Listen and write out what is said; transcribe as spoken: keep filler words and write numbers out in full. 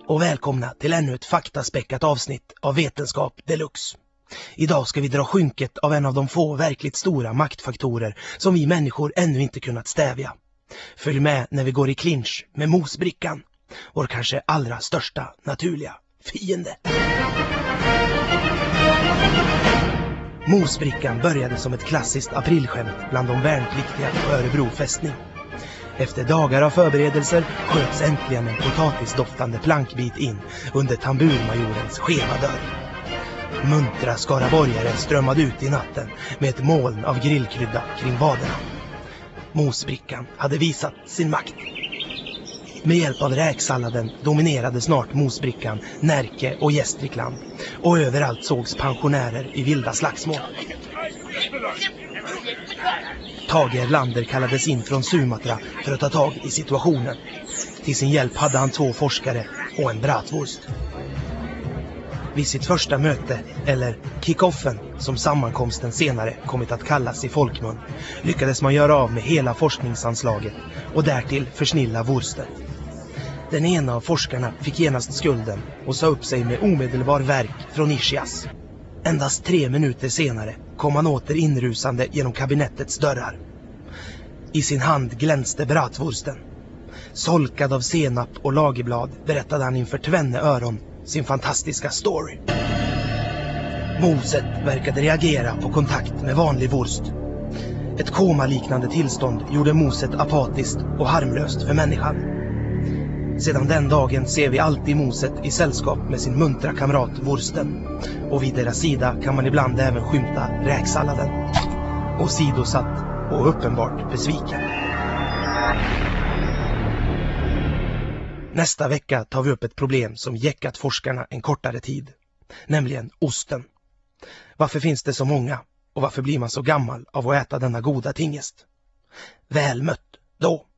och välkomna till ännu ett faktaspäckat avsnitt av Vetenskap Deluxe. Idag ska vi dra skynket av en av de få verkligt stora maktfaktorer som vi människor ännu inte kunnat stävja. Följ med när vi går i clinch med mosbrickan, vår kanske allra största naturliga fiende. Mosbrickan började som ett klassiskt aprilskämt bland de värnpliktiga på Örebro fästning. Efter dagar av förberedelser sköts äntligen en potatisdoftande plankbit in under tamburmajorens skeva dörr. Muntra skaraborgare strömmade ut i natten med ett moln av grillkrydda kring vaderna. Mosbrickan hade visat sin makt. Med hjälp av räksalladen dominerade snart mosbrickan Närke och Gästrikland, och överallt sågs pensionärer i vilda slagsmål. Tage Erlander kallades in från Sumatra för att ta tag i situationen. Till sin hjälp hade han två forskare och en bratwurst. Vid sitt första möte, eller kick-offen som sammankomsten senare kommit att kallas i folkmun, lyckades man göra av med hela forskningsanslaget och därtill försnilla wursten. Den ena av forskarna fick genast skulden och sa upp sig med omedelbar verk från Ischias. Endast tre minuter senare kom han åter inrusande genom kabinettets dörrar. I sin hand glänste bratwursten. Solkad av senap och lagerblad berättade han inför tvenne öron sin fantastiska story. Moset verkade reagera på kontakt med vanlig wurst. Ett komaliknande tillstånd gjorde moset apatiskt och harmlöst för människan. Sedan den dagen ser vi alltid moset i sällskap med sin muntra kamrat wursten. Och vid deras sida kan man ibland även skymta räksalladen. Och sidosatt och uppenbart besviken. Nästa vecka tar vi upp ett problem som jäckat forskarna en kortare tid. Nämligen osten. Varför finns det så många? Och varför blir man så gammal av att äta denna goda tingest? Väl mött då!